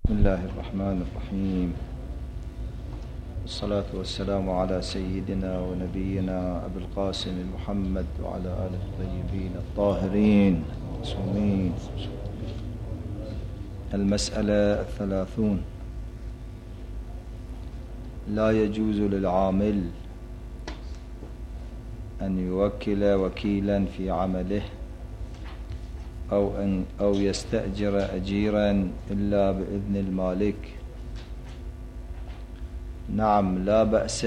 بسم الله الرحمن الرحيم، والصلاة والسلام على سيدنا ونبينا أبي القاسم محمد وعلى آله الطيبين الطاهرين المعصومين. المسألة 30. لا يجوز للعامل أن يوكل وكيلا في عمله أو يستأجر أجيرا إلا بإذن المالك. نعم، لا بأس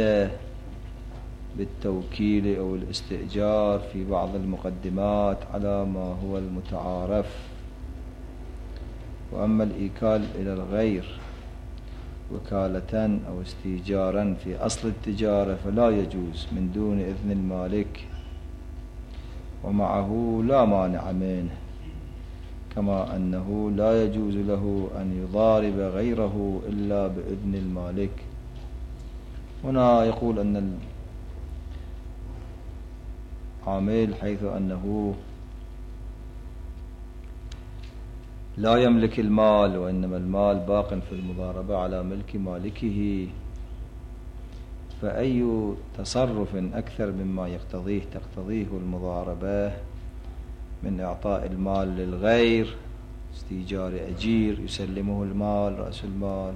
بالتوكيل أو الاستئجار في بعض المقدمات على ما هو المتعارف، وأما الإيكال إلى الغير وكالة أو استئجارا في أصل التجارة فلا يجوز من دون إذن المالك، ومعه لا مانع منه، كما أنه لا يجوز له أن يضارب غيره إلا بإذن المالك. هنا يقول أن العامل حيث أنه لا يملك المال وإنما المال باق في المضاربة على ملك مالكه، فأي تصرف أكثر مما تقتضيه المضاربة من إعطاء المال للغير، استيجار أجير يسلمه المال رأس المال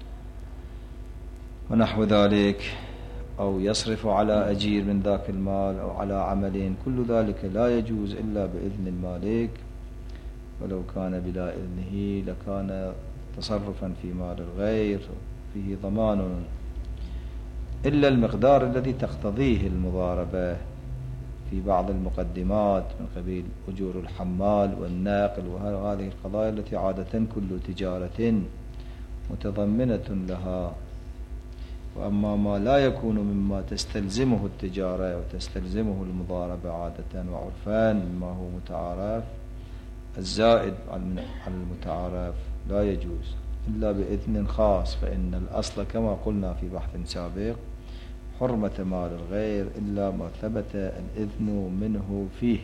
ونحو ذلك، أو يصرف على أجير من ذاك المال أو على عمل، كل ذلك لا يجوز إلا بإذن المالك، ولو كان بلا إذنه لكان تصرفا في مال الغير فيه ضمان، إلا المقدار الذي تقتضيه المضاربة في بعض المقدمات من قبيل أجور الحمال والناقل وهذه القضايا التي عادة كل تجارة متضمنة لها. وأما ما لا يكون مما تستلزمه التجارة وتستلزمه المضاربة عادة وعرفان مما هو متعارف، الزائد على المتعارف لا يجوز إلا بإذن خاص، فإن الأصل كما قلنا في بحث سابق حرمة مال الغير إلا ما ثبت الإذن منه فيه،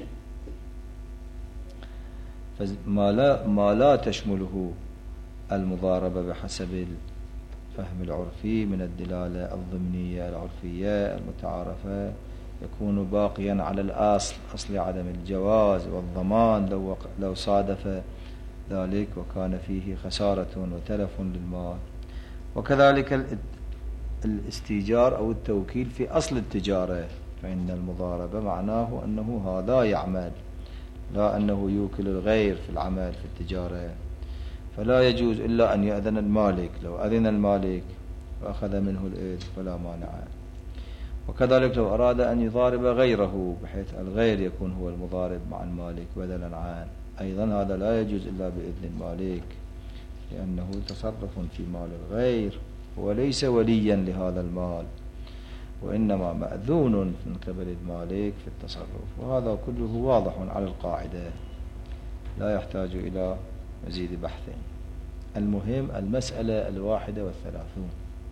ما لا تشمله المضاربة بحسب الفهم العرفي من الدلالة الضمنية العرفية المتعارفة يكون باقيا على أصل عدم الجواز والضمان لو صادف ذلك وكان فيه خسارة وتلف للمال. وكذلك الاستيجار أو التوكيل في أصل التجارة، فإن المضاربة معناه أنه هذا يعمل، لا أنه يوكل الغير في العمل في التجارة، فلا يجوز إلا أن يأذن المالك. لو أذن المالك وأخذ منه الإذن فلا مانع. وكذلك لو أراد أن يضارب غيره بحيث الغير يكون هو المضارب مع المالك بدلا عنه، أيضا هذا لا يجوز إلا بإذن المالك، لأنه تصرف في مال الغير وليس وليا لهذا المال، وإنما مأذون من قبل المالك في التصرف. وهذا كله واضح على القاعدة لا يحتاج إلى مزيد بحث. المهم المسألة 31.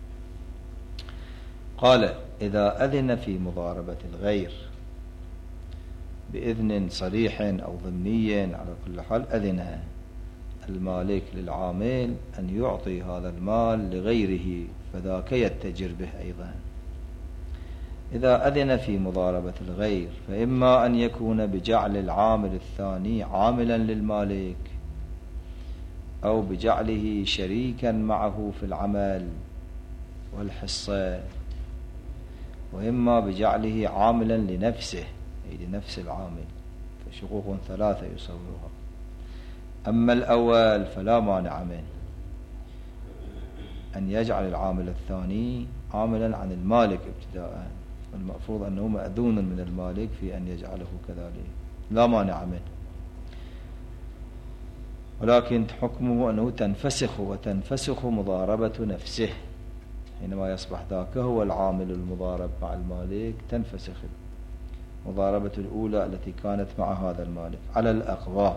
قال: إذا أذن في مضاربة الغير بإذن صريح أو ضمني، على كل حال أذن المالك للعامل أن يعطي هذا المال لغيره، فذاك يتجر به أيضا. إذا أذن في مضاربة الغير فإما أن يكون بجعل العامل الثاني عاملا للمالك، أو بجعله شريكا معه في العمل والحصة، وإما بجعله عاملا لنفسه أي لنفس العامل، فشقوق 3 يصورها. أما الأول فلا مانع منه أن يجعل العامل الثاني عاملا عن المالك ابتداء، والمفروض أنه مأذون من المالك في أن يجعله كذلك، لا مانع منه، ولكن حكمه أنه تنفسخ مضاربة نفسه. حينما يصبح ذاك هو العامل المضارب مع المالك تنفسخ المضاربة الأولى التي كانت مع هذا المالك على الأقوى،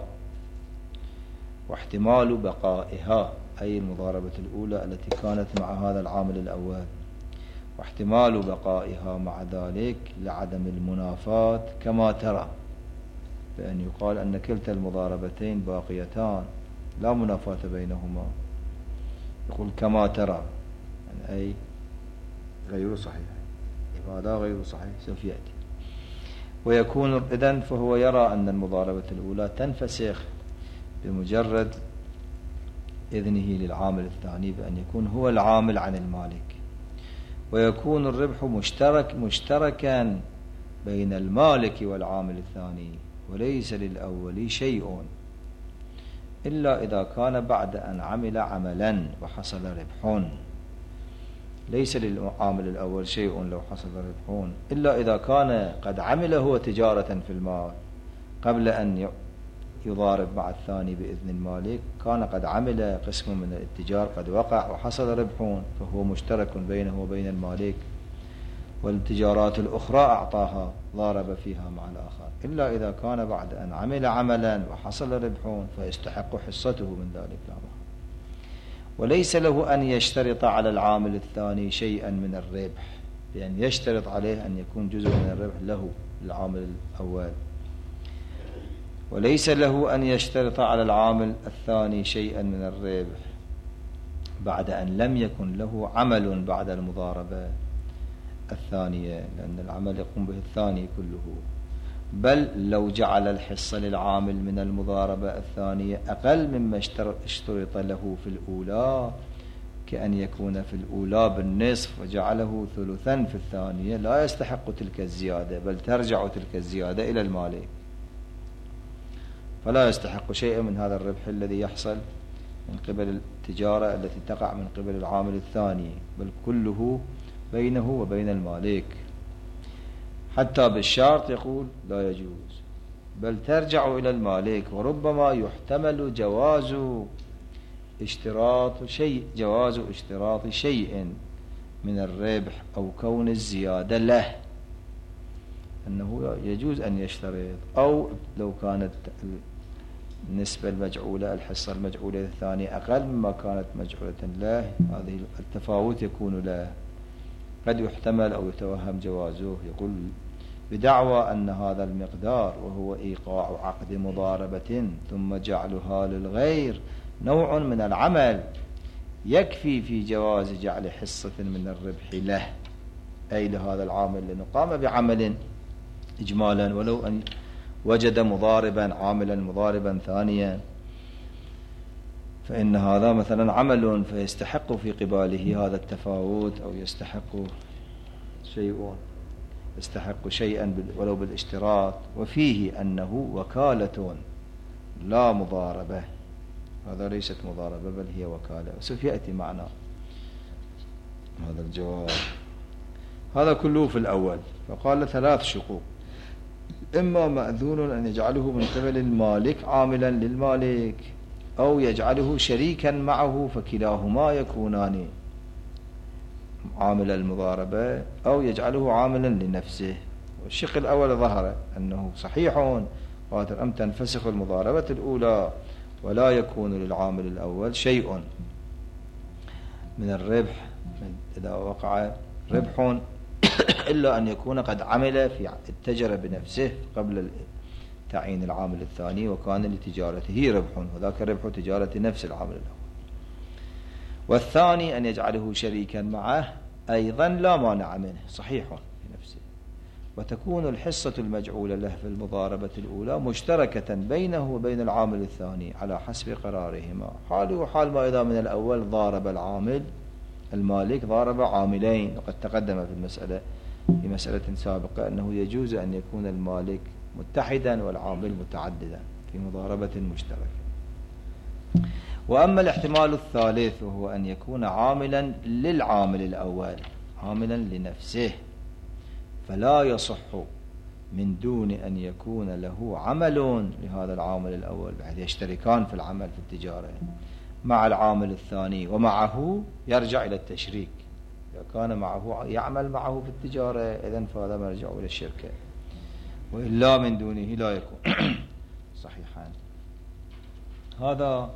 واحتمال بقائها أي المضاربة الأولى التي كانت مع هذا العامل الأول، واحتمال بقائها مع ذلك لعدم المنافاة، كما ترى بأن يقال أن كلتا المضاربتين باقيتان لا منافاة بينهما، يقول كما ترى، يعني أي غير صحيح، هذا غير صحيح سوف يأتي. ويكون إذن فهو يرى أن المضاربة الأولى تنفسخ بمجرد إذنه للعامل الثاني بأن يكون هو العامل عن المالك، ويكون الربح مشتركا بين المالك والعامل الثاني، وليس للأول شيء إلا إذا كان بعد أن عمل عملا وحصل ربح. ليس للعامل الأول شيء لو حصل ربح إلا إذا كان قد عمل هو تجارة في المال قبل أن يضارب مع الثاني بإذن المالك، كان قد عمل قسم من الاتجار قد وقع وحصل ربح، فهو مشترك بينه وبين المالك، والتجارات الأخرى أعطاها ضارب فيها مع الآخر. إلا إذا كان بعد أن عمل عملا وحصل ربح فيستحق حصته من ذلك لا محالة. وليس له أن يشترط على العامل الثاني شيئا من الربح، بأن يشترط عليه أن يكون جزء من الربح له للعامل الأول، وليس له أن يشترط على العامل الثاني شيئا من الربح بعد أن لم يكن له عمل بعد المضاربة الثانية، لأن العمل يقوم به الثاني كله. بل لو جعل الحصة للعامل من المضاربة الثانية أقل مما اشترط له في الأولى، كأن يكون في الأولى بالنصف وجعله ثلثا في الثانية، لا يستحق تلك الزيادة، بل ترجع تلك الزيادة إلى المالك، فلا يستحق شيئا من هذا الربح الذي يحصل من قبل التجارة التي تقع من قبل العامل الثاني، بل كله بينه وبين المالك. حتى بالشرط يقول لا يجوز، بل ترجع إلى المالك. وربما يحتمل جواز اشتراط شيء من الربح أو كون الزيادة له، أنه يجوز أن يشترط، أو لو كانت النسبة المجعولة الحصة المجعولة الثانية أقل مما كانت مجعولة له، هذه التفاوت يكون له، قد يحتمل أو يتوهم جوازه. يقول بدعوى أن هذا المقدار وهو إيقاع عقد مضاربة ثم جعلها للغير نوع من العمل يكفي في جواز جعل حصة من الربح له، أي لهذا العامل لأنه قام بعمل إجمالا، ولو أن وجد عاملا مضاربا ثانيا، فإن هذا مثلا عمل فيستحق في قباله هذا التفاوت، أو يستحق شيئا ولو بالاشتراط، وفيه أنه وكالة لا مضاربة. هذا ليست مضاربة بل هي وكالة، وسوف يأتي معنا هذا الجواب. هذا كله في الأول. فقال 3 شقوق: إما مأذون أن يجعله من قبل المالك عاملا للمالك، أو يجعله شريكا معه، فكلاهما يكونان عامل المضاربة، أو يجعله عاملا لنفسه. والشق الأول ظهر أنه صحيح قادر أن تنفسخ المضاربة الأولى ولا يكون للعامل الأول شيء من الربح إذا وقع ربح، إلا أن يكون قد عمل في التجرة بنفسه قبل تعيين العامل الثاني، وكان لتجارته ربح، وذاك ربح تجارة نفس العامل الأول. والثاني أن يجعله شريكا معه أيضا لا مانع منه، صحيح في نفسه، وتكون الحصة المجعولة له في المضاربة الأولى مشتركة بينه وبين العامل الثاني على حسب قرارهما، حاله حال ما إذا من الأول ضارب العامل المالك ضارب عاملين. وقد تقدم في مسألة سابقة أنه يجوز أن يكون المالك متحدا والعامل متعددا في مضاربة مشتركة. وأما الاحتمال الثالث وهو أن يكون عاملا للعامل الأول عاملا لنفسه، فلا يصح من دون أن يكون له عمل لهذا العامل الأول، بحيث يشتركان في العمل في التجارة مع العامل الثاني، ومعه يرجع إلى التشريك. إذا كان معه يعمل معه في التجارة إذن فهذا مرجع إلى الشركة، وإلا من دونه لا يكون صحيحا. هذا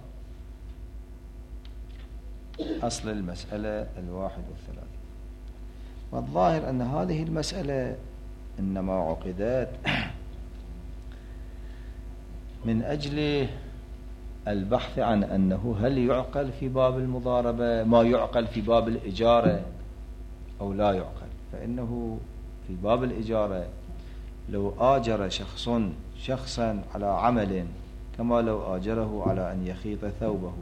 أصل المسألة 31. والظاهر أن هذه المسألة إنما عقدت من أجل البحث عن أنه هل يعقل في باب المضاربة ما يعقل في باب الإجارة أو لا يعقل. فإنه في باب الإجارة لو آجر شخصا على عمل كما لو آجره على أن يخيط ثوبه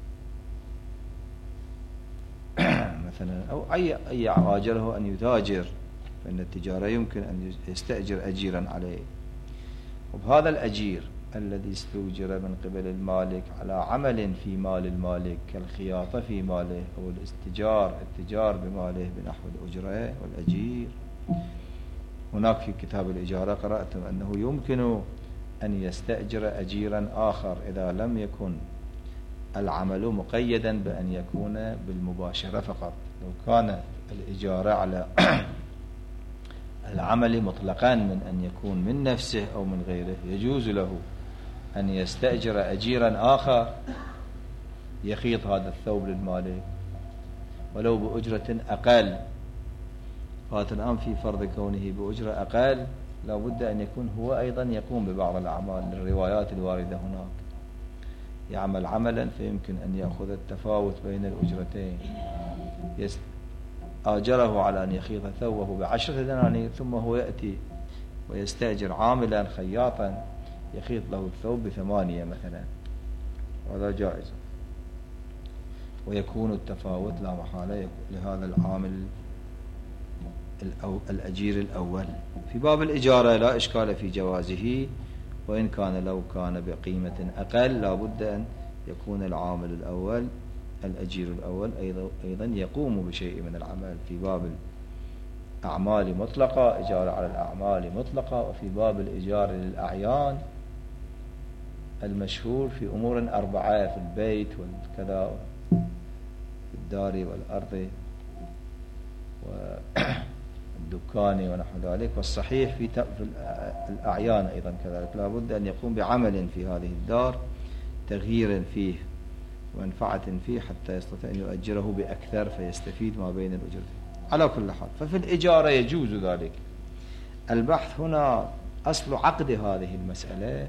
مثلا، أو أي آجره أن يتاجر، فإن التجارة يمكن أن يستأجر أجيرا عليه. وبهذا الأجير الذي استوجر من قبل المالك على عمل في مال المالك كالخياطة في ماله أو الاتجار بماله بنحو الأجرة والأجير. هناك في كتاب الإجارة قرأتم أنه يمكن أن يستأجر أجيرا آخر إذا لم يكن العمل مقيدا بأن يكون بالمباشرة فقط. لو كانت الإجارة على العمل مطلقا من أن يكون من نفسه أو من غيره، يجوز له أن يستأجر أجيرا آخر يخيط هذا الثوب للمالك ولو بأجرة أقل. فات الآن في فرض كونه بأجرة أقل لا بد أن يكون هو أيضا يقوم ببعض الأعمال للروايات الواردة هناك، يعمل عملا فيمكن أن يأخذ التفاوت بين الأجرتين. آجره على أن يخيط ثوبه ب10 دنانير، ثم هو يأتي ويستأجر عاملا خياطا يخيط له الثوب ب8 مثلا، وهذا جائز، ويكون التفاوت لا محالة لهذا العامل الأجير الأول. في باب الإجارة لا إشكال في جوازه، وإن كان لو كان بقيمة أقل لا بد أن يكون العامل الأول الأجير الأول أيضا يقوم بشيء من العمل. في باب الأعمال مطلقة إجارة على الأعمال مطلقة، وفي باب الإجارة للأعيان المشهور في أمور 4 في البيت والكذا في الدار والأرض والدكان ونحو ذلك. والصحيح في الأعيان أيضا كذلك لا بد أن يقوم بعمل في هذه الدار تغيير فيه ومنفعة فيه حتى يستطيع أن يؤجره بأكثر فيستفيد ما بين الأجرتين. على كل حال ففي الإجارة يجوز ذلك. البحث هنا أصل عقد هذه المسألة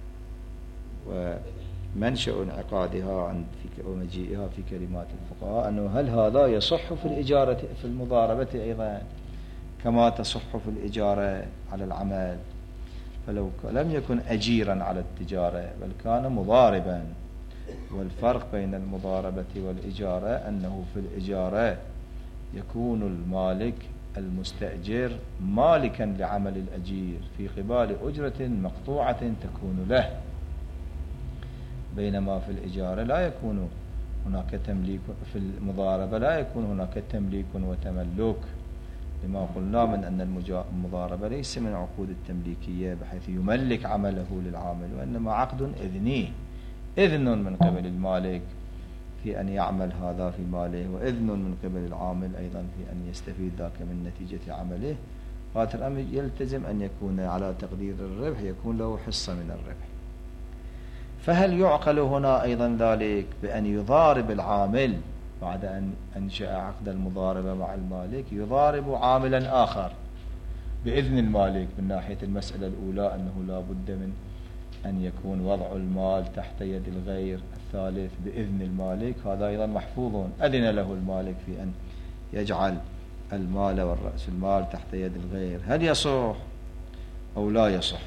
ومنشأ انعقادها ومجيئها في كلمات الفقهاء أنه هل هذا يصح في الإجارة في المضاربة أيضا كما تصح في الإجارة على العمل. فلو لم يكن أجيرا على التجارة بل كان مضاربا، والفرق بين المضاربة والإجارة أنه في الإجارة يكون المالك المستأجر مالكا لعمل الأجير في قبال أجرة مقطوعة تكون له، بينما في الإجارة لا يكون هناك تمليك. في المضاربة لا يكون هناك تمليك وتملك، لما قلنا من أن المضاربة ليس من عقود التمليكية بحيث يملك عمله للعامل، وإنما عقد إذني، إذن من قبل المالك في أن يعمل هذا في ماله، وإذن من قبل العامل أيضا في أن يستفيد ذاك من نتيجة عمله. هذا الأمر يلتزم أن يكون على تقدير الربح، يكون له حصة من الربح. فهل يعقل هنا أيضا ذلك بأن يضارب العامل بعد أن أنشأ عقد المضاربة مع المالك، يضارب عاملا آخر بإذن المالك من ناحية المسألة الأولى أنه لا بد من أن يكون وضع المال تحت يد الغير، الثالث بإذن المالك، هذا أيضا محفوظ، أذن له المالك في أن يجعل المال والرأس المال تحت يد الغير. هل يصح أو لا يصح؟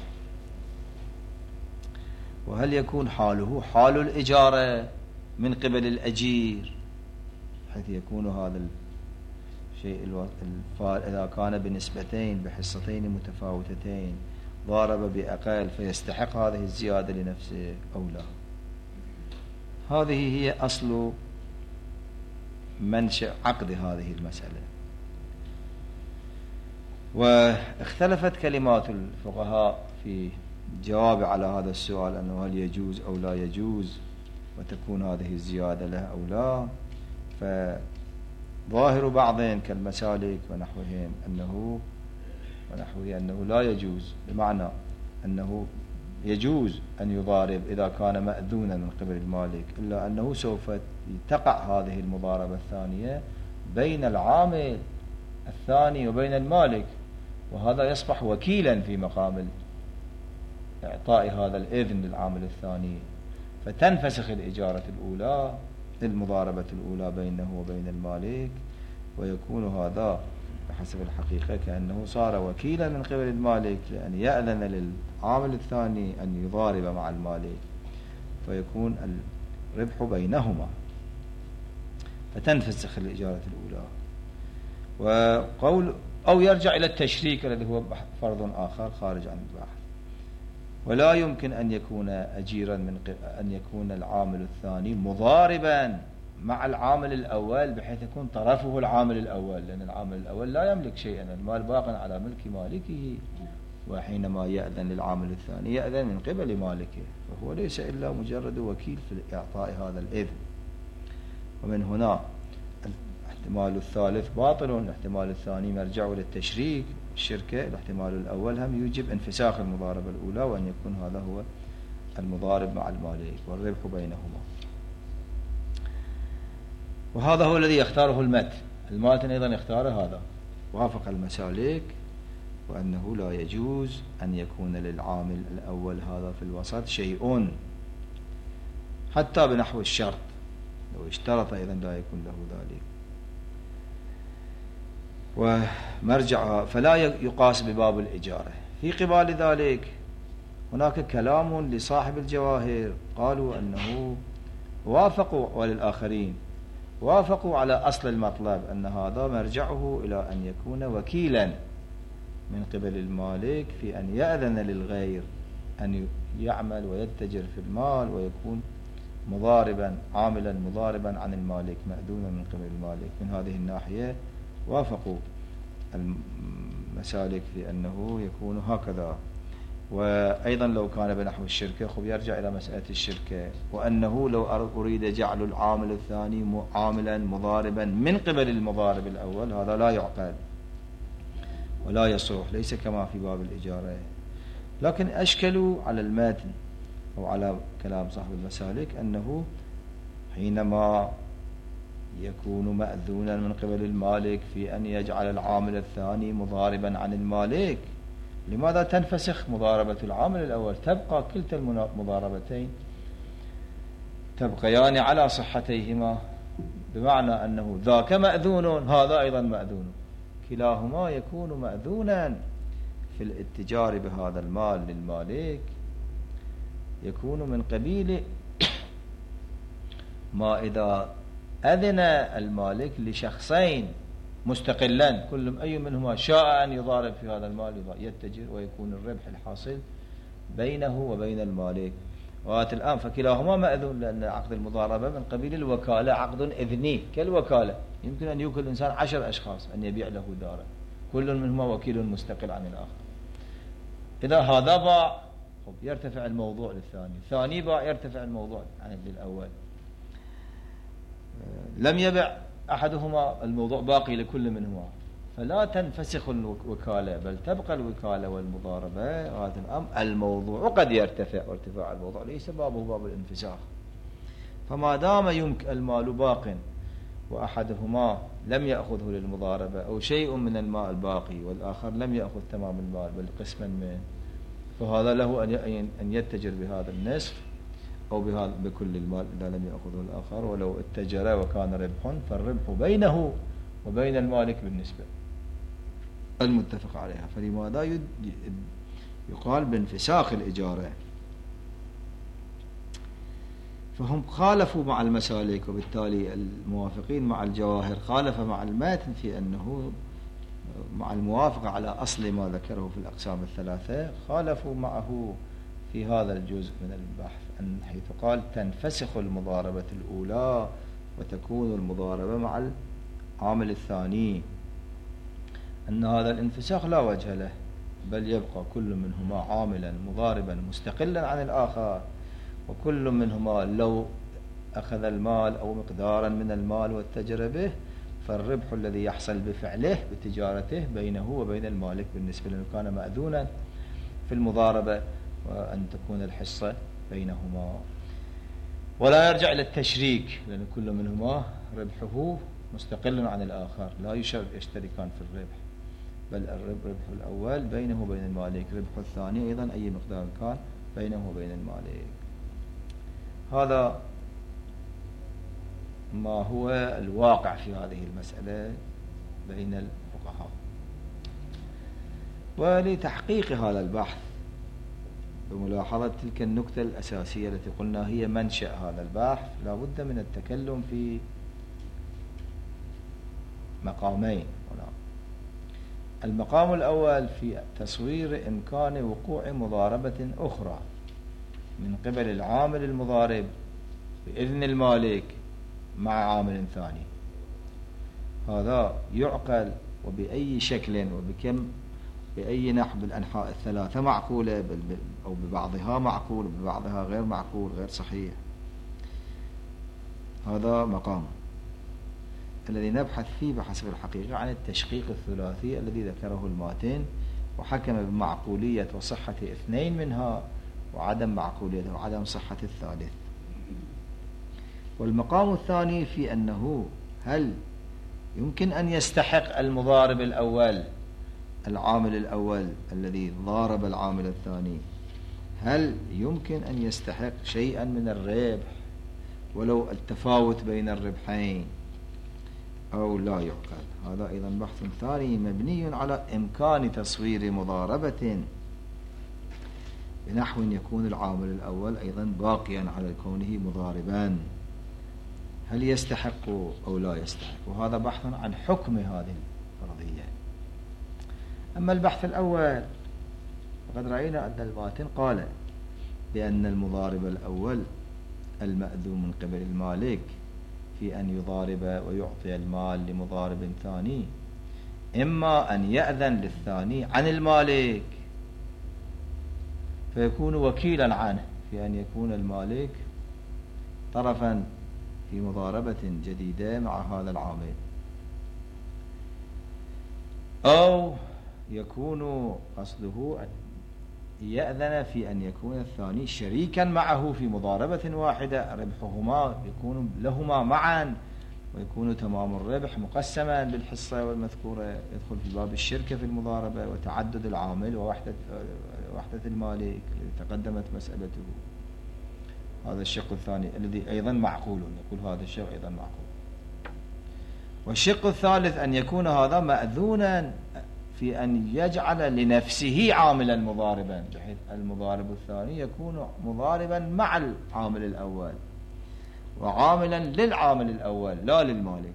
وهل يكون حاله حال الإجارة من قبل الأجير حيث يكون هذا الشيء إذا كان بنسبتين بحصتين متفاوتتين ضارب بأقل فيستحق هذه الزيادة لنفسه أو لا؟ هذه هي أصل منشأ عقد هذه المسألة. واختلفت كلمات الفقهاء في جواب على هذا السؤال أنه هل يجوز أو لا يجوز وتكون هذه الزيادة له أو لا. فظاهر بعضهم كالمسالك ونحوهم أنه لا يجوز، بمعنى أنه يجوز أن يضارب إذا كان مأذونا من قبل المالك، إلا أنه سوف تقع هذه المضاربة الثانية بين العامل الثاني وبين المالك، وهذا يصبح وكيلا في مقام إعطاء هذا الإذن للعامل الثاني. فتنفسخ الإجارة الأولى المضاربة الأولى بينه وبين المالك، ويكون هذا بحسب الحقيقة كأنه صار وكيلا من قبل المالك، لأن يأذن للعامل الثاني أن يضارب مع المالك، فيكون الربح بينهما، فتنفسخ الإجارة الأولى. وقول أو يرجع إلى التشريك الذي هو فرض آخر خارج عن البحث. ولا يمكن أن يكون أجيرا أن يكون العامل الثاني مضاربا مع العامل الأول بحيث يكون طرفه العامل الأول، لأن العامل الأول لا يملك شيئا، المال باق على ملك مالكه، وحينما يأذن للعامل الثاني يأذن من قبل مالكه، فهو ليس إلا مجرد وكيل في إعطاء هذا الإذن. ومن هنا الاحتمال الثالث باطل، الاحتمال الثاني مرجع للتشريك الشركة، الاحتمال الأول هم يوجب انفساخ المضاربة الأولى، وأن يكون هذا هو المضارب مع المالك والربح بينهما. وهذا هو الذي يختاره الماتن أيضا يختار هذا، وافق المسالك، وأنه لا يجوز أن يكون للعامل الأول هذا في الوسط شيء حتى بنحو الشرط، لو اشترط أيضا لا يكون له ذلك. ومرجع فلا يقاس بباب الإجارة. في قبال ذلك هناك كلام لصاحب الجواهر، قالوا أنه وافقوا، وللآخرين وافقوا على أصل المطلب أن هذا مرجعه إلى أن يكون وكيلا من قبل المالك في أن يأذن للغير أن يعمل ويتجر في المال، ويكون مضاربا عاملا مضاربا عن المالك مأذونا من قبل المالك. من هذه الناحية وافقوا المسالك في أنه يكون هكذا. وأيضا لو كان بنحو الشركة خب يرجع إلى مسألة الشركة، وأنه لو أريد جعل العامل الثاني عاملا مضاربا من قبل المضارب الأول هذا لا يعقل ولا يصح، ليس كما في باب الإجارة. لكن أشكلوا على المتن أو على كلام صاحب المسالك أنه حينما يكون مأذونا من قبل المالك في أن يجعل العامل الثاني مضاربا عن المالك، لماذا تنفسخ مضاربة العامل الأول؟ تبقى كلتا المضاربتين تبقيان على صحتيهما، بمعنى أنه ذاك مأذون هذا أيضا مأذون، كلاهما يكون مأذونا في الاتجار بهذا المال للمالك، يكون من قبيل ما إذا أذن المالك لشخصين مستقلان كل أي منهما شاء أن يضارب في هذا المال يتجر، ويكون الربح الحاصل بينه وبين المالك. وآت الآن فكلاهما مأذون، لأن عقد المضاربة من قبيل الوكالة، عقد إذني كالوكالة، يمكن أن يوكل الإنسان 10 أشخاص أن يبيع له دارا، كل منهما وكيل مستقل عن الآخر. إذا هذا باع يرتفع الموضوع للثاني، الثاني باع يرتفع الموضوع عن الأول. لم يبع أحدهما الموضوع باقي لكل منهما، فلا تنفسخ الوكالة بل تبقى الوكالة والمضاربة. هذا الأمر الموضوع قد يرتفع، وارتفاع الموضوع ليس بابه باب الانفساخ. فما دام يمكن المال باق وأحدهما لم يأخذه للمضاربة أو شيء من المال باقي والآخر لم يأخذ تمام المال بل قسما منه، فهذا له أن يتجر بهذا النصف أو بكل المال إذا لم يأخذه الآخر. ولو اتجر وكان ربح فالربح بينه وبين المالك بالنسبة المتفق عليها. فلماذا يقال بانفساخ الإجارة؟ فهم خالفوا مع المسالك، وبالتالي الموافقين مع الجواهر خالف مع المتن في أنه مع الموافقة على أصل ما ذكره في الأقسام الثلاثة، خالفوا معه في هذا الجزء من البحث، أن حيث قال تنفسخ المضاربة الأولى وتكون المضاربة مع العامل الثاني، أن هذا الانفساخ لا وجه له، بل يبقى كل منهما عاملا مضاربا مستقلا عن الآخر، وكل منهما لو أخذ المال أو مقدارا من المال واتجر به فالربح الذي يحصل بفعله بتجارته بينه وبين المالك بالنسبة له كان مأذونا في المضاربة، وأن تكون الحصة بينهما. ولا يرجع إلى التشريك، لأن كل منهما ربحه مستقل عن الآخر، لا يشتركان في الربح، بل الربح الأول بينه وبين المالك، ربح الثاني أيضا أي مقدار كان بينه وبين المالك. هذا ما هو الواقع في هذه المسألة بين الفقهاء. ولتحقيق هذا البحث بملاحظة تلك النكتة الأساسية التي قلنا هي منشأ هذا البحث، لا بد من التكلم في مقامين هنا. المقام الأول في تصوير إمكان وقوع مضاربة أخرى من قبل العامل المضارب بإذن المالك مع عامل ثاني. هذا يعقل وبأي شكل وبكم بأي نحو بالأنحاء الثلاثة معقولة، أو ببعضها معقول وببعضها غير معقول غير صحيح. هذا مقام الذي نبحث فيه بحسب الحقيقة عن التشقيق الثلاثي الذي ذكره الماتن، وحكم بمعقولية وصحة اثنين منها وعدم معقولية وعدم صحة الثالث. والمقام الثاني في أنه هل يمكن أن يستحق المضارب الأول العامل الأول الذي ضارب العامل الثاني، هل يمكن أن يستحق شيئا من الربح ولو التفاوت بين الربحين أو لا يعقل؟ هذا أيضا بحث ثاني مبني على إمكان تصوير مضاربة بنحو يكون العامل الأول أيضا باقيا على كونه مضاربا، هل يستحق أو لا يستحق؟ وهذا بحث عن حكم هذه الفرضية. أما البحث الأول فقد رأينا أن الماتن قال بأن المضارب الأول المأذون من قبل المالك في أن يضارب ويعطي المال لمضارب ثاني، إما أن يأذن للثاني عن المالك فيكون وكيلا عنه في أن يكون المالك طرفا في مضاربة جديدة مع هذا العامل، أو يكون قصده أن يأذن في أن يكون الثاني شريكا معه في مضاربة واحدة ربحهما يكون لهما معا ويكون تمام الربح مقسما بالحصة والمذكورة، يدخل في باب الشركة في المضاربة وتعدد العامل ووحدة المالك الذي تقدمت مسألته. هذا الشق الثاني الذي أيضا معقول، يقول هذا الشق أيضا معقول. والشق الثالث أن يكون هذا مأذونا في أن يجعل لنفسه عاملا مضاربا، بحيث المضارب الثاني يكون مضاربا مع العامل الأول وعاملا للعامل الأول لا للمالك.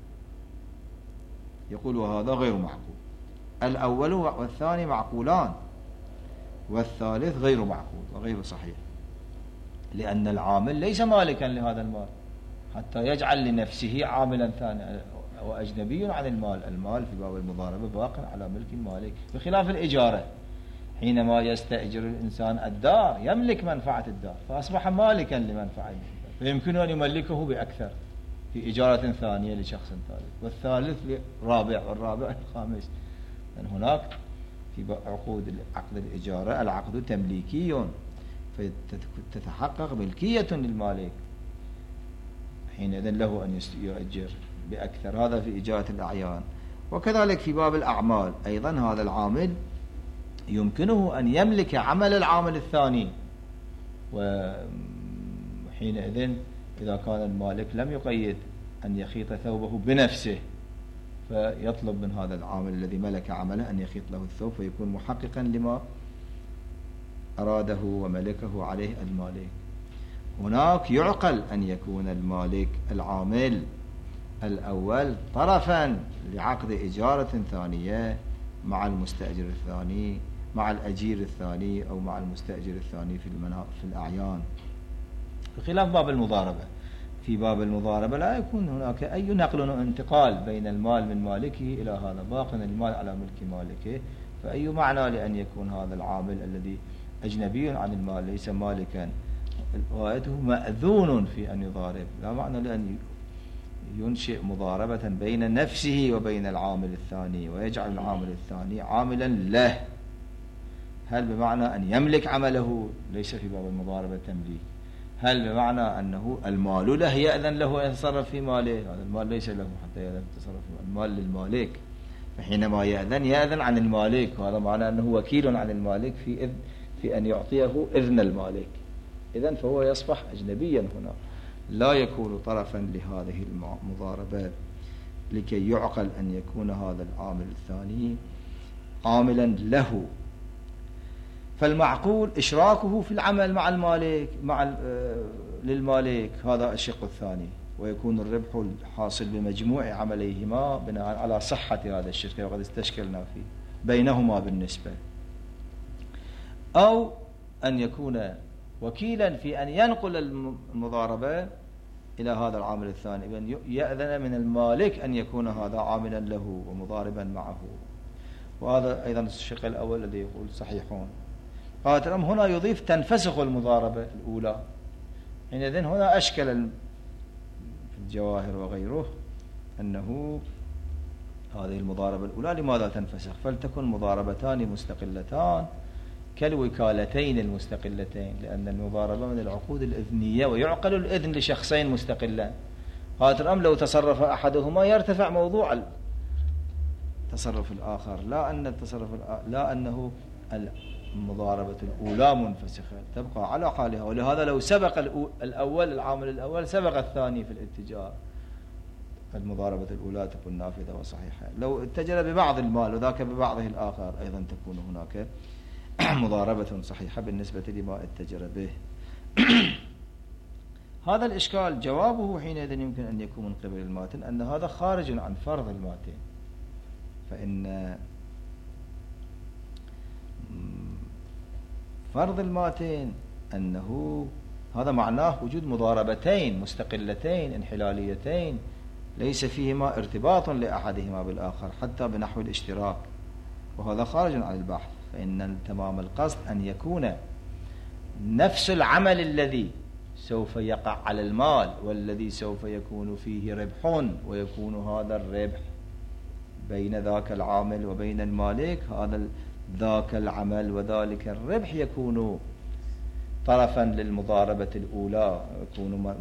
يقول وهذا غير معقول. الأول والثاني معقولان والثالث غير معقول وغير صحيح، لأن العامل ليس مالكا لهذا المال حتى يجعل لنفسه عاملا ثانيا وأجنبي عن المال. المال في باب المضاربة باق على ملك المالك، بخلاف الإجارة حينما يستأجر الإنسان الدار يملك منفعة الدار فأصبح مالكا لمنفعة الدار، فيمكن أن يملكه بأكثر في إجارة ثانية لشخص ثالث، والثالث لرابع والرابع الخامس. لأن هناك في عقد الإجارة العقد تمليكي فتتحقق ملكية للمالك، حينئذ له أن يؤجر بأكثر. هذا في إجارة الأعيان. وكذلك في باب الأعمال أيضا هذا العامل يمكنه أن يملك عمل العامل الثاني، وحينئذ إذا كان المالك لم يقيد أن يخيط ثوبه بنفسه فيطلب من هذا العامل الذي ملك عمله أن يخيط له الثوب فيكون محققا لما أراده وملكه عليه المالك. هناك يعقل أن يكون المالك العامل الأول طرفا لعقد إجارة ثانية مع المستأجر الثاني مع الأجير الثاني أو مع المستأجر الثاني في الأعيان، بخلاف باب المضاربة. في باب المضاربة لا يكون هناك أي نقل وانتقال بين المال من مالكه إلى هذا، باق المال على ملك مالكه، فأي معنى لأن يكون هذا العامل الذي أجنبي عن المال ليس مالكا غايته مأذون في أن يضارب، لا معنى لأن ينشئ مضاربة بين نفسه وبين العامل الثاني ويجعل العامل الثاني عاملا له. هل بمعنى أن يملك عمله؟ ليس في باب المضاربة تمليك. هل بمعنى أنه المال له يأذن له أن يتصرف في ماله؟ هذا المال ليس له حتى يأذن يتصرف في المال للمالك، فحينما يأذن عن المالك، وهذا معنى أنه وكيل عن المالك في أن يعطيه إذن المالك. إذن فهو يصبح أجنبيا هنا، لا يكون طرفا لهذه المضاربة، لكي يعقل أن يكون هذا العامل الثاني عاملا له. فالمعقول إشراكه في العمل مع المالك للمالك، هذا الشق الثاني، ويكون الربح الحاصل بمجموع عمليهما بناء على صحة هذا الشركة وقد استشكلنا فيه بينهما بالنسبة، أو أن يكون وكيلا في أن ينقل المضاربة إلى هذا العامل الثاني، بأن يأذن من المالك أن يكون هذا عاملا له ومضاربا معه. وهذا أيضا الشق الأول الذي يقول صحيحون. قالت هنا يضيف تنفسخ المضاربة الأولى، حينئذ هنا أشكل في الجواهر وغيره أنه هذه المضاربة الأولى لماذا تنفسخ؟ فلتكن مضاربتان مستقلتان كالوكالتين المستقلتين، لأن المضاربة من العقود الإذنية ويعقل الإذن لشخصين مستقلان. قالت لو تصرف أحدهما يرتفع موضوع التصرف الآخر، لا أنه المضاربة الأولى منفسخة تبقى على حالها. ولهذا لو سبق الأول العامل الأول سبق الثاني في الاتجار، المضاربة الأولى تكون نافذة وصحيحة. لو اتجر ببعض المال وذاك ببعضه الآخر أيضا تكون هناك مضاربة صحيحة بالنسبة لما اتجر به. هذا الإشكال جوابه حينئذ يمكن أن يكون من قبل الماتن أن هذا خارج عن فرض الماتن، فإن فرض الماتن أنه هذا معناه وجود مضاربتين مستقلتين انحلاليتين ليس فيهما ارتباط لأحدهما بالآخر حتى بنحو الاشتراك، وهذا خارج عن البحث. فإن تمام القصد أن يكون نفس العمل الذي سوف يقع على المال والذي سوف يكون فيه ربح، ويكون هذا الربح بين ذاك العامل وبين المالك، هذا ذاك العمل وذلك الربح يكون طرفا للمضاربة الأولى، يكون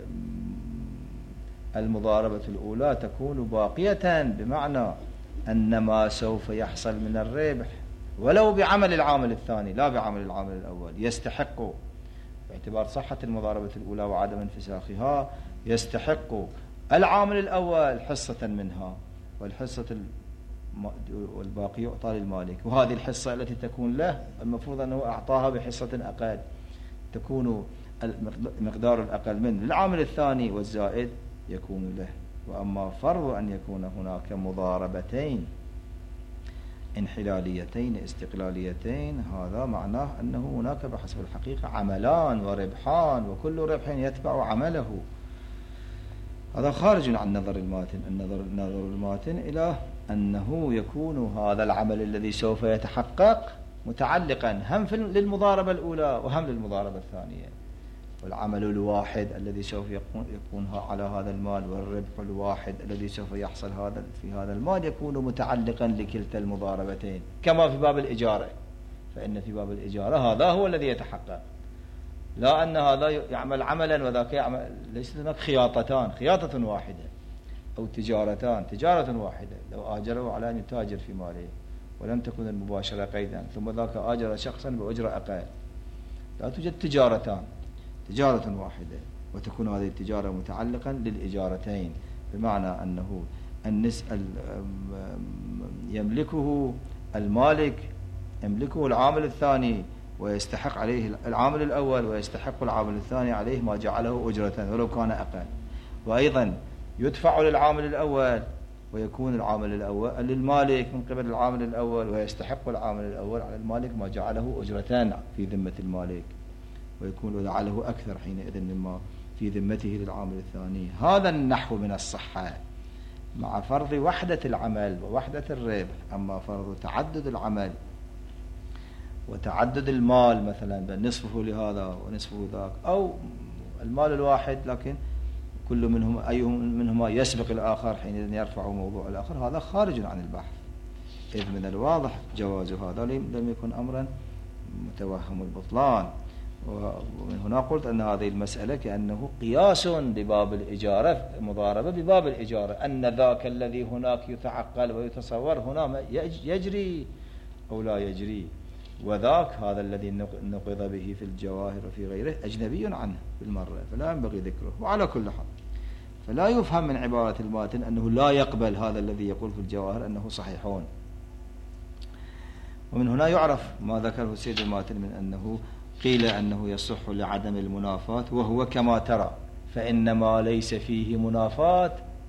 المضاربة الأولى تكون باقية، بمعنى أن ما سوف يحصل من الربح ولو بعمل العامل الثاني لا بعمل العامل الأول يستحق، باعتبار صحة المضاربة الأولى وعدم انفساخها، يستحق العامل الأول حصة منها، والحصة والباقي يعطى للمالك. وهذه الحصة التي تكون له المفروض أنه أعطاها بحصة أقل، تكون المقدار الأقل منه للعامل الثاني والزائد يكون له. وأما فرض أن يكون هناك مضاربتين انحلاليتين استقلاليتين، هذا معناه أنه هناك بحسب الحقيقة عملان وربحان، وكل ربح يتبع عمله. هذا خارج عن نظر الماتن. نظر الماتن إلى أنه يكون هذا العمل الذي سوف يتحقق متعلقا هم للمضاربة الأولى وهم للمضاربة الثانية، والعمل الواحد الذي سوف يكون على هذا المال والربح الواحد الذي سوف يحصل في هذا المال يكون متعلقا لكلتا المضاربتين، كما في باب الإجارة. فإن في باب الإجارة هذا هو الذي يتحقق، لا أن هذا يعمل عملا وذاك يعمل، ليست هناك خياطة واحدة أو تجارة واحدة. لو آجروا على أن يتاجر في ماله ولم تكن المباشرة قيدا، ثم ذاك آجر شخصا بأجرة أقل، لا توجد تجارة واحدة، وتكون هذه التجارة متعلقا للإجارتين، بمعنى أنه يملكه المالك، يملكه العامل الثاني ويستحق عليه العامل الأول، ويستحق العامل الثاني عليه ما جعله أجرة ولو كان أقل. وأيضا يدفع للعامل الأول ويكون العامل الأول للمالك من قبل العامل الأول، ويستحق العامل الأول على المالك ما جعله أجرتان في ذمة المالك، ويكون جعله أكثر حينئذ مما في ذمته للعامل الثاني. هذا النحو من الصحة مع فرض وحدة العمل ووحدة الربح. أما فرض تعدد العمل وتعدد المال، مثلا نصفه لهذا ونصفه ذاك، أو المال الواحد لكن كل منهم أيهم منهما يسبق الآخر حينئذ يرفع موضوع الآخر، هذا خارج عن البحث. إذ من الواضح جواز هذا لم يكن أمرا متوهم البطلان. ومن هنا قلت أن هذه المسألة كأنه قياس لباب الإجارة، مضاربة بباب الإجارة، أن ذاك الذي هناك يتعقل ويتصور هنا يجري أو لا يجري. وذاك هذا الذي نقض به في الجواهر وفي غيره أجنبي عنه بالمرة، فلا ينبغي ذكره. وعلى كل حال فلا يفهم من عبارة الماتن أنه لا يقبل هذا الذي يقول في الجواهر أنه صحيحون. ومن هنا يعرف ما ذكره سيد الماتن من أنه قيل أنه يصح لعدم المنافاة، وهو كما ترى، فإنما ليس فيه منافاة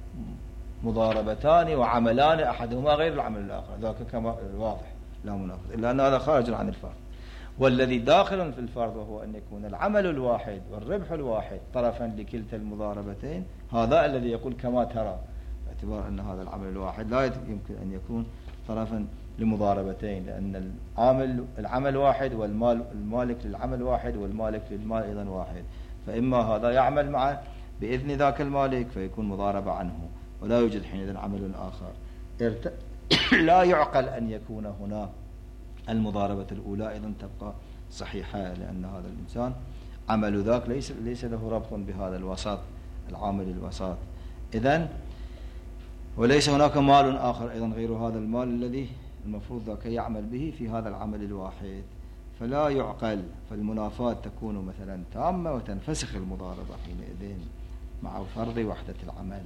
مضاربتان وعملان أحدهما غير العمل الآخر، ذاك كما واضح لا منافاة، إلا أن هذا خارج عن الفرض. والذي داخل في الفرض وهو أن يكون العمل الواحد والربح الواحد طرفا لكلتا المضاربتين، هذا الذي يقول كما ترى، باعتبار أن هذا العمل الواحد لا يمكن أن يكون طرفا لمضاربتين، لأن العمل واحد والمالك للعمل واحد والمالك للمال أيضا واحد، فإما هذا يعمل معه بإذن ذاك المالك فيكون مضاربة عنه، ولا يوجد حينئذ عمل آخر. لا يعقل أن يكون هنا المضاربة الأولى أيضا تبقى صحيحة، لأن هذا الإنسان عمل ذاك ليس له ربط بهذا الوسط العامل الوسط. إذن وليس هناك مال آخر أيضا غير هذا المال الذي المفروض ذاك يعمل به في هذا العمل الواحد، فلا يعقل. فالمنافاة تكون مثلا تامة وتنفسخ المضاربة حينئذ مع فرض وحدة العمل،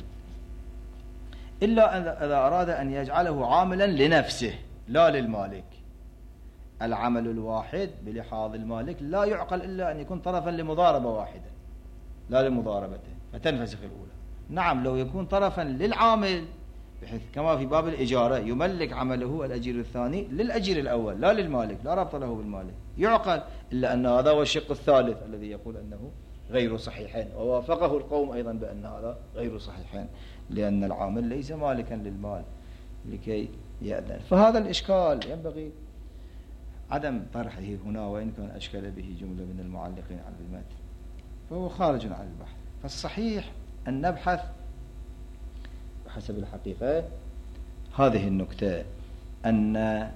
إلا إذا أراد أن يجعله عاملا لنفسه لا للمالك. العمل الواحد بلحاظ المالك لا يعقل إلا أن يكون طرفا لمضاربة واحدة لا لمضاربته، فتنفسخ الأولى. نعم لو يكون طرفا للعامل، بحيث كما في باب الإجارة يملك عمله الأجير الثاني للأجير الأول لا للمالك، لا ربط له بالمالك، يعقل. إلا أن هذا هو الشق الثالث الذي يقول أنه غير صحيحين، ووافقه القوم أيضا بأن هذا غير صحيحين، لأن العامل ليس مالكا للمال لكي يأذن. فهذا الإشكال ينبغي عدم طرحه هنا، وإن كان أشكل به جملة من المعلقين على المتن، فهو خارج عن البحث. فالصحيح أن نبحث بحسب الحقيقة هذه النكتة، أن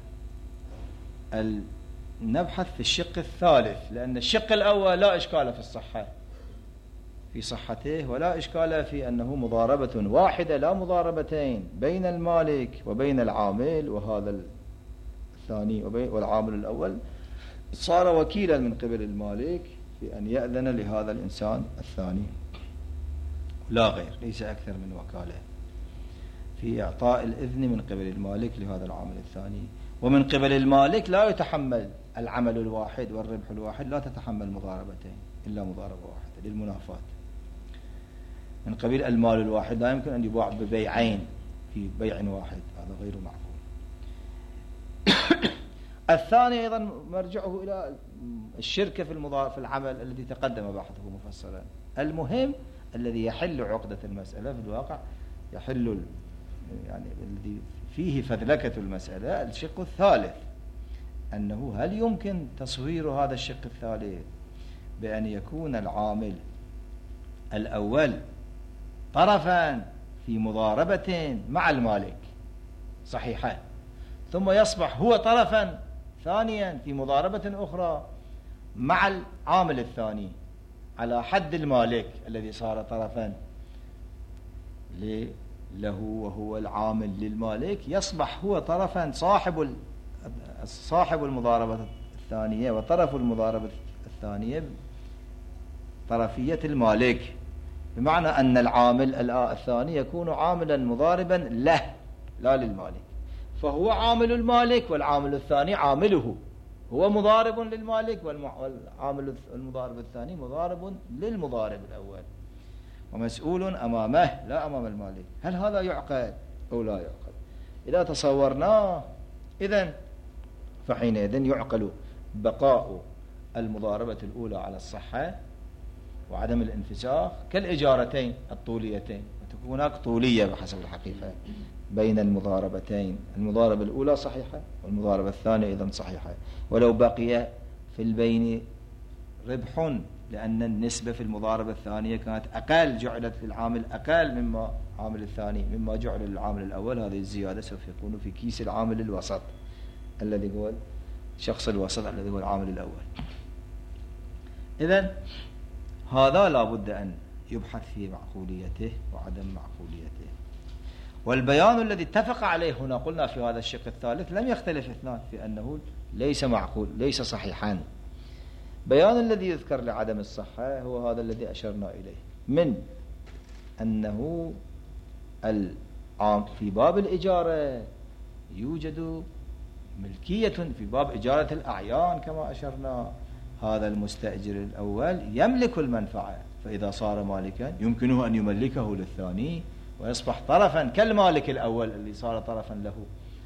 نبحث في الشق الثالث، لأن الشق الأول لا إشكال في الصحة في صحته، ولا إشكال في أنه مضاربة واحدة لا مضاربتين بين المالك وبين العامل، وهذا الثاني والعامل الأول صار وكيلا من قبل المالك في أن يأذن لهذا الإنسان الثاني لا غير، ليس أكثر من وكالة في إعطاء الإذن من قبل المالك لهذا العامل الثاني. ومن قبل المالك لا يتحمل العمل الواحد والربح الواحد، لا تتحمل مضاربتين إلا مضاربة واحدة للمنافاة. من قبيل المال الواحد لا يمكن أن يباع ببيعين في بيع واحد، هذا غير معقول. الثاني أيضا مرجعه إلى الشركة في العمل الذي تقدم بحثه مفصلا. المهم الذي يحل عقدة المسألة في الواقع، يحل يعني الذي فيه فذلكة المسألة الشق الثالث، أنه هل يمكن تصوير هذا الشق الثالث بأن يكون العامل الأول طرفا في مضاربة مع المالك صحيحة، ثم يصبح هو طرفا ثانيا في مضاربة أخرى مع العامل الثاني على حد المالك الذي صار طرفا له وهو العامل للمالك، يصبح هو طرفا صاحب المضاربة الثانية، وطرف المضاربة الثانية طرفية المالك، بمعنى أن العامل الثاني يكون عاملا مضاربا له لا للمالك، فهو عامل المالك والعامل الثاني عامله، هو مضارب للمالك والعامل المضارب الثاني مضارب للمضارب الأول، ومسؤول أمامه لا أمام المالك. هل هذا يعقل أو لا يعقل؟ إذا تصورناه إذن فحينئذ يعقل بقاء المضاربة الأولى على الصحة وعدم الانفساخ كالإجارتين الطوليتين، وتكون هناك طولية بحسب الحقيقة بين المضاربتين، المضاربة الأولى صحيحة والمضاربة الثانية أيضا صحيحة، ولو بقي في البين ربح، لأن النسبة في المضاربة الثانية كانت أقل، جعلت للعامل أقل مما عامل الثاني مما جعل للعامل الأول، هذه الزيادة سوف يكون في كيس العامل الوسط الذي هو الشخص الوسط الذي هو العامل الأول. إذن هذا لا بد أن يبحث في معقوليته وعدم معقوليته. والبيان الذي اتفق عليه هنا قلنا في هذا الشق الثالث لم يختلف اثنان في أنه ليس معقول ليس صحيحا. بيان الذي يذكر لعدم الصحة هو هذا الذي أشرنا إليه من أنه في باب الإجارة يوجد ملكية في باب إجارة الأعيان كما أشرنا. هذا المستأجر الأول يملك المنفعة، فإذا صار مالكا يمكنه أن يملكه للثاني ويصبح طرفا كالمالك الأول اللي صار طرفا له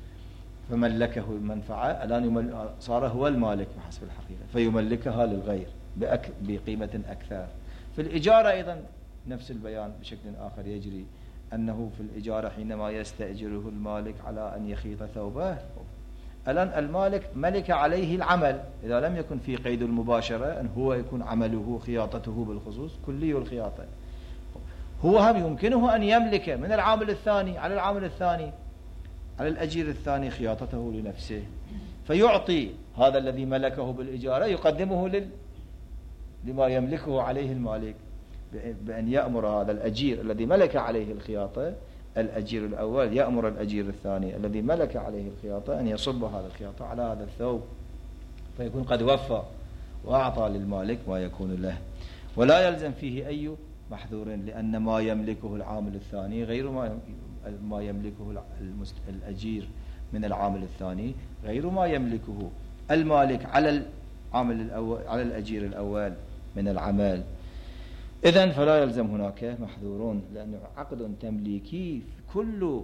فملكه المنفعة، الآن صار هو المالك بحسب الحقيقة فيملكها للغير بقيمة أكثر. في الإجارة أيضا نفس البيان بشكل آخر يجري، أنه في الإجارة حينما يستأجره المالك على أن يخيط ثوبه، الآن المالك ملك عليه العمل إذا لم يكن في قيد المباشرة أن هو يكون عمله خياطته بالخصوص كلي الخياطة، هو هم يمكنه أن يملك من العامل الثاني على العامل الثاني على الأجير الثاني خياطته لنفسه، فيعطي هذا الذي ملكه بالإجارة يقدمه لما يملكه عليه المالك بأن يأمر هذا الأجير الذي ملك عليه الخياطة، الأجير الأول يأمر الأجير الثاني الذي ملك عليه الخياطة أن يصب هذا الخياطة على هذا الثوب، فيكون قد وفى وأعطى للمالك ما يكون له، ولا يلزم فيه أي محذور، لأن ما يملكه العامل الثاني غير ما يملكه الأجير من العامل الثاني غير ما يملكه المالك على العامل الأول على الأجير الأول من العمل. إذن فلا يلزم هناك محذورون، لأنه عقد تمليكي كل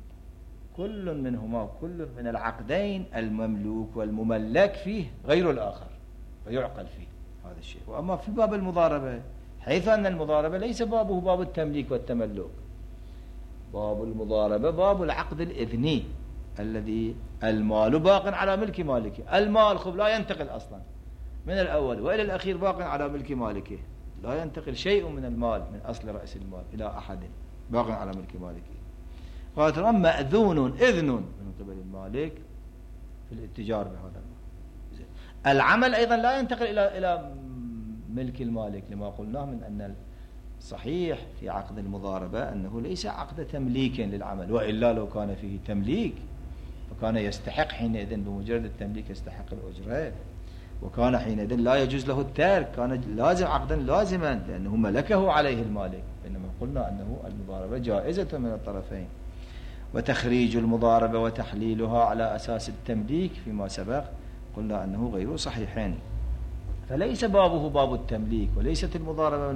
منهما كل من العقدين المملوك والمملك فيه غير الآخر فيعقل فيه هذا الشيء. وأما في باب المضاربة حيث أن المضاربة ليس بابه باب التمليك والتملك، باب المضاربة باب العقد الإذني الذي المال باق على ملك مالكه، المال خب لا ينتقل أصلا من الأول وإلى الأخير باق على ملك مالكه، لا ينتقل شيء من المال من أصل رأس المال إلى أحد، باق على ملك مالكه. قالت مأذون إذن من قبل المالك في الاتجار بهذا المال. العمل أيضا لا ينتقل إلى ملك المالك، لما قلناه من أن الصحيح في عقد المضاربة أنه ليس عقد تمليك للعمل، وإلا لو كان فيه تمليك فكان يستحق حينئذ بمجرد التمليك يستحق الأجرة، وكان حينئذ لا يجوز له الترك، كان لازم عقدا لازما لأنه ملكه عليه المالك. بينما قلنا أنه المضاربة جائزة من الطرفين، وتخريج المضاربة وتحليلها على أساس التمليك فيما سبق قلنا أنه غير صحيحين، فليس بابه باب التمليك، وليست المضاربة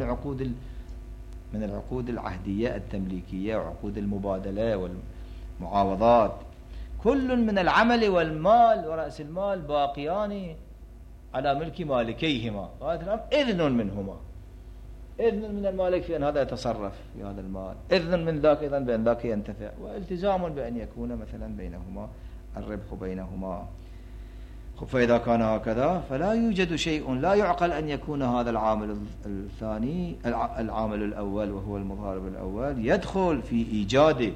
من العقود العهدية التمليكية وعقود المبادلة والمعاوضات. كل من العمل والمال ورأس المال باقيان على ملك مالكيهما، إذن منهما، إذن من المالك في أن هذا يتصرف في هذا المال، إذن من ذاك أيضا بأن ذاك ينتفع، والتزام بأن يكون مثلا بينهما الربح بينهما. فإذا كان هكذا فلا يوجد شيء لا يعقل أن يكون هذا العامل الثاني العامل الأول وهو المضارب الأول يدخل في إيجاد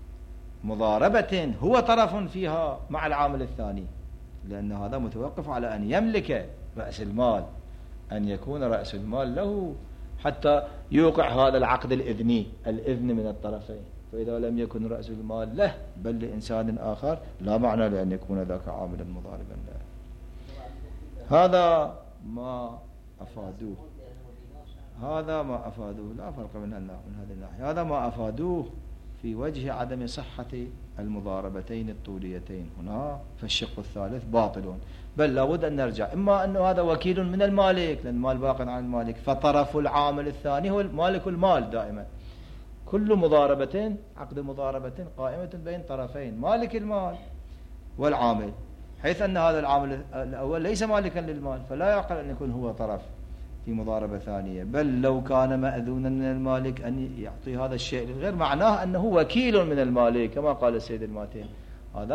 مضاربة هو طرف فيها مع العامل الثاني، لأن هذا متوقف على أن يملك رأس المال، أن يكون رأس المال له حتى يوقع هذا العقد الإذني، الإذن من الطرفين. فإذا لم يكن رأس المال له بل لإنسان آخر لا معنى لأن يكون ذاك عاملا مضاربا له. هذا ما أفادوه، لا فرق من هذه الناحية، هذا ما أفادوه في وجه عدم صحة المضاربتين الطوليتين هنا، فالشق الثالث باطل، بل لابد أن نرجع، إما أنه هذا وكيل من المالك لأن المال باق عن المالك، فطرف العامل الثاني هو مالك المال دائما. كل مضاربة عقد مضاربة قائمة بين طرفين مالك المال والعامل، حيث أن هذا العامل الأول ليس مالكا للمال فلا يعقل أن يكون هو طرف في مضاربة ثانية، بل لو كان مأذونا من المالك أن يعطي هذا الشيء للغير معناه أنه وكيل من المالك، كما قال السيد الماتين هذا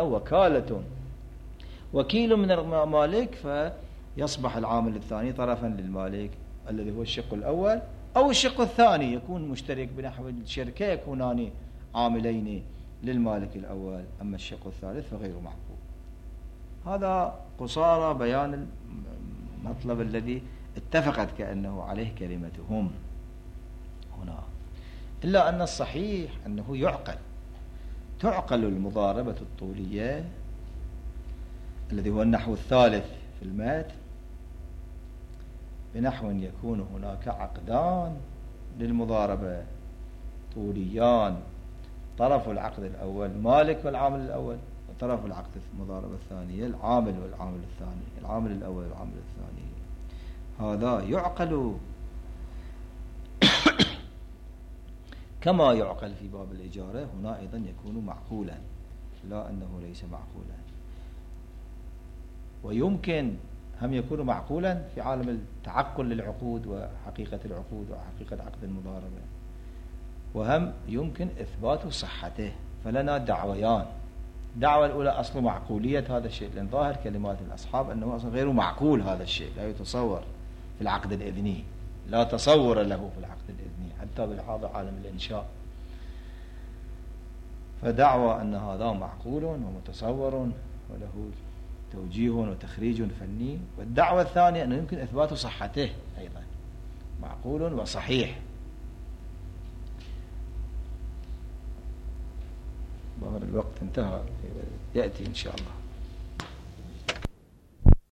وكيل من المالك، فيصبح العامل الثاني طرفا للمالك الذي هو الشق الأول، أو الشق الثاني يكون مشترك بنحو الشركة يكونان عاملين للمالك الأول، أما الشق الثالث فغير محبوب. هذا قصارى بيان المطلب الذي اتفقت كأنه عليه كلمتهم هنا، إلا أن الصحيح أنه يعقل تعقل المضاربة الطولية الذي هو النحو الثالث في المتن بنحو يكون هناك عقدان للمضاربة طوليان، طرف العقد الأول مالك والعامل الأول، وطرف العقد المضاربة الثانية العامل والعامل الثاني، العامل الأول والعامل الثاني. هذا يعقل كما يعقل في باب الإجارة، هنا أيضا يكون معقولا، لا أنه ليس معقولا. ويمكن هم يكون معقولا في عالم التعقل للعقود وحقيقة العقود وحقيقة عقد المضاربة، وهم يمكن إثبات صحته. فلنا دعويان. الدعوة الأولى أصل معقولية هذا الشيء، لأن ظاهر كلمات الأصحاب أنه أصلا غير معقول هذا الشيء، لا يتصور في العقد الإذني، لا تصور له في العقد الإذني حتى بالحاضر عالم الإنشاء. فدعوى أن هذا معقول ومتصور وله توجيه وتخريج فني. والدعوة الثانية أنه يمكن إثبات صحته أيضا، معقول وصحيح. ظهر الوقت انتهى، يأتي إن شاء الله.